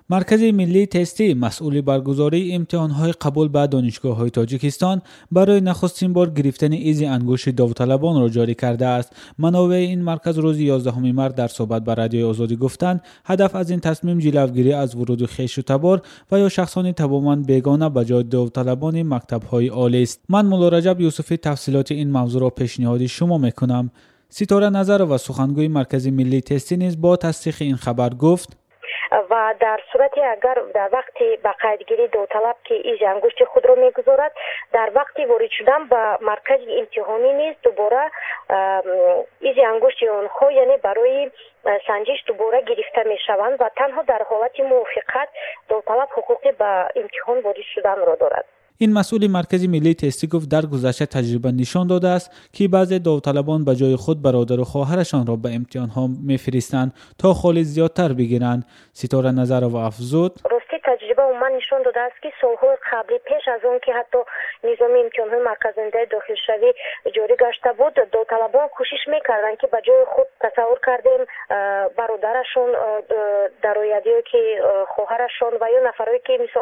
مرکز ملی تستی مسئول برگزاری امتحانهای قبول به دانشگاه‌های تاجیکستان برای نخستین بار گرفتن ایز انگشت داوطلبان را جاری کرده است. منابع این مرکز روز 11 مارس در صحبت با رادیوی آزادی گفتند هدف از این تصمیم جلوگیری از ورود خویش و تبار و یا شخصان توانمند بیگانه به جای داوطلبان مکتب‌های عالی است. من مولا رجب یوسفی تفصیلات این موضوع را پیشنهاد شما می‌کنم. ستاره نظر و سخنگوی مرکز ملی تستی نیز با تصدیق این خبر گفت و در صورتی اگر در وقتی به قیدگیری داوطلب که ایز انگشت خود را میگذارد در وقتی وارد شدن به مرکز امتحانی نیز دوباره ایز انگشت آنها یعنی برای سنجش دوباره گرفته می شوند و تنها در حالت موافقت داوطلب حقوقی به امتحان وارد شدن را دارد. این مسئول مرکز ملی تستی گفت در گذشته تجربه نشان داده است که بعضی داوطلبان به جای خود برادر و خواهرشان را به امتحان ها میفرستند تا خال زیادتر بگیرند. ستاره نظر و افزود تجربه عموما نشان داده است که سالهای قبلی پیش از اون که حتی نظام امتحان‌های مرکزنده داخل شوی جاری گشته بود داوطلبان کوشش میکردند که به جای خود تصور کردیم برادرشون در آینده که خواهرشون و یا نفرایی که مثلا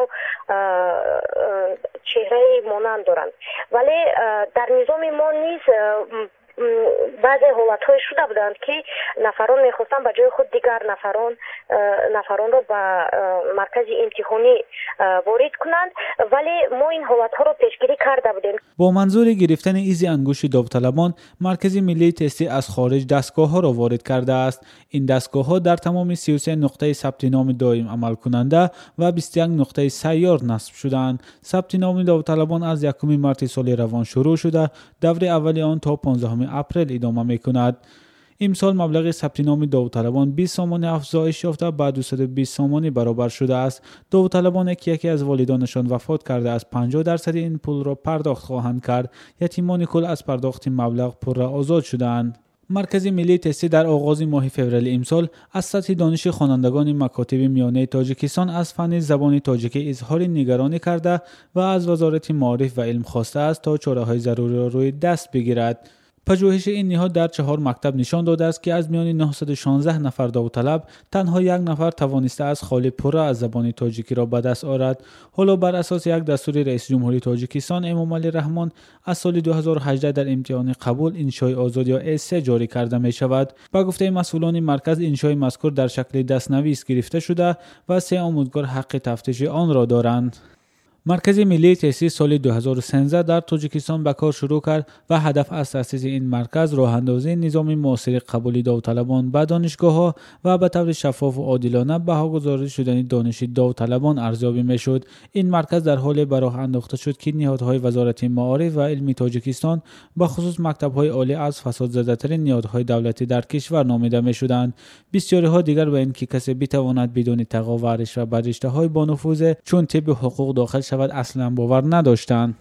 چهره مانند دارند ولی در نظام ما نیز بعضی حالت‌های شده بودند که نفران می‌خواستند به جای خود دیگر نفران را به مرکز امتحانی وارد کنند ولی ما این حالت‌ها را پیشگیری کرده بودیم. با منظور گرفتن ایز انگشت داوطلبان مرکز ملی تستی از خارج دستگاه‌ها را وارد کرده است. این دستگاه‌ها در تمام 33 نقطه ثبت نام دائم عمل کننده و 21 نقطه سیار نصب شدند. ثبت نام داوطلبان از 1 مارس سال روان شروع شده دوره اولی آن تا 15 اپریل ادامه می‌کند. امسال مبلغ ثبت نام داوطلبان 20 سامان افزایش یافته به 220 سامانی برابر شده است. داوطلبانی که یکی از والدانشان وفات کرده است 50% این پول را پرداخت خواهند کرد. یتیمان کل از پرداخت مبلغ پره آزاد شدند. مرکز ملی تستی در آغاز ماه فوریه امسال از سطح دانش خوانندگان مکاتب میانه تاجیکستان از فن زبان تاجیکی اظهار نگرانی کرده و از وزارت معارف و علم خواسته است تا چاره‌های ضروری را روی دست بگیرد. پژوهش این نهاد در 4 مکتب نشان داده است که از میان 916 نفر داوطلب تنها 1 نفر توانسته است خال پره از زبان تاجیکی را به دست آورد. حالا بر اساس یک دستور رئیس جمهوری تاجیکستان امامعلی رحمان از سال 2018 در امتحان قبول انشای آزاد یا اس جاری کرده می شود. با گفته مسئولان مرکز انشای مذکور در شکل دستنویس گرفته شده و 3 آموزگار حق تفتیش آن را دارند. مرکز ملی تستی سال 2013 در تاجیکستان به کار شروع کرد و هدف از تأسیس این مرکز راه اندازی نظام معاصر قبولی داوطلبان به دانشگاه‌ها و به طور شفاف و عادلانه بهاگذاری شدن دانش داوطلبان ارزیابی می‌شد. این مرکز در حال به راه انداخته شد که نهادهای وزارت معارف و علم تاجیکستان به خصوص مکتب‌های عالی از فساد زده‌ترین نهادهای دولتی در کشور نامیده می‌شدند. بسیاری‌ها دیگر به اینکه کسی بتواند بدون تقاضا و رشوه به رشته‌های با نفوذ چون طب حقوق داخل اصلا باور نداشتند.